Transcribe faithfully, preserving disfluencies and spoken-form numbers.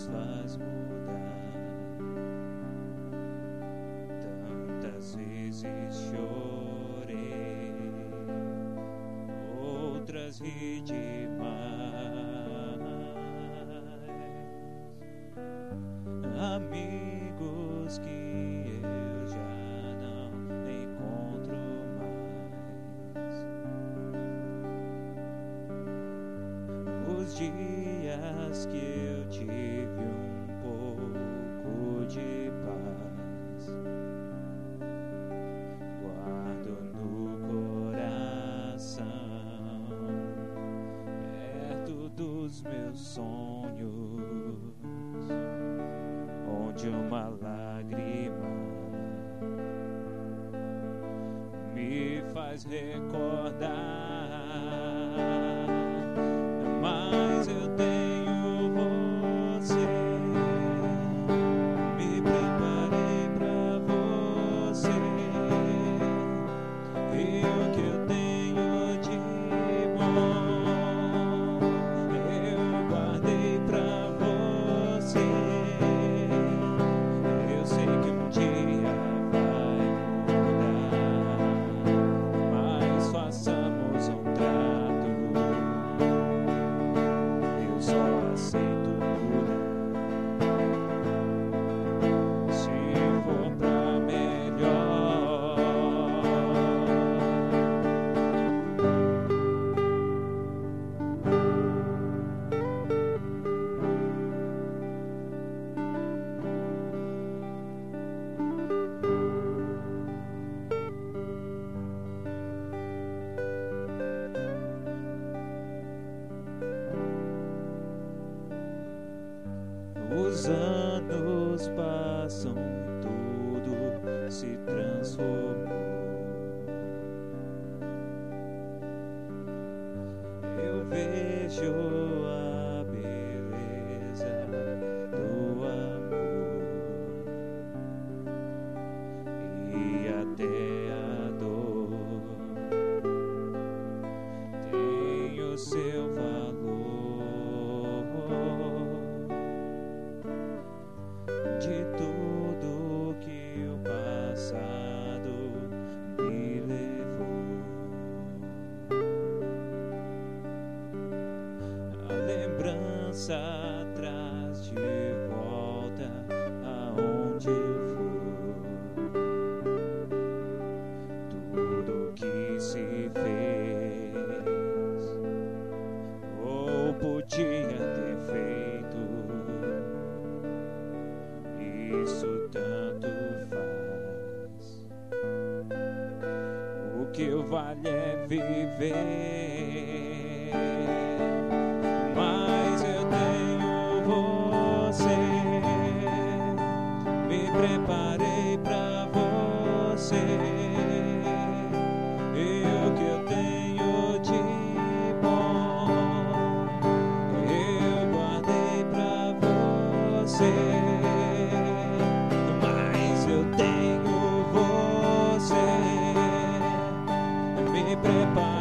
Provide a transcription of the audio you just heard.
nos faz mudar. Tantas vezes chorei, outras ri demais. Amigos que eu já não encontro mais. Os dias que eu tive um pouco de paz, guardo no coração, perto dos meus sonhos, onde uma lágrima me faz recordar. Mas eu tenho você, me preparei pra você, e o que eu tenho de bom eu guardei pra você. Eu sei que um dia vai mudar, mas façamos um trato. Eu só aceito mudar se for pra melhor. Os anos passam e tudo se transformou. Eu vejo a beleza do amor e até a dor tem o seu valor. De tudo que o passado me levou, a lembrança traz de volta aonde eu for. Tudo que se fez ou podia ter feito, isso tanto faz. O que vale é viver. Mas eu tenho você, me preparei pra você, e o que eu tenho de bom eu guardei pra você. Eu tenho você, me prepara.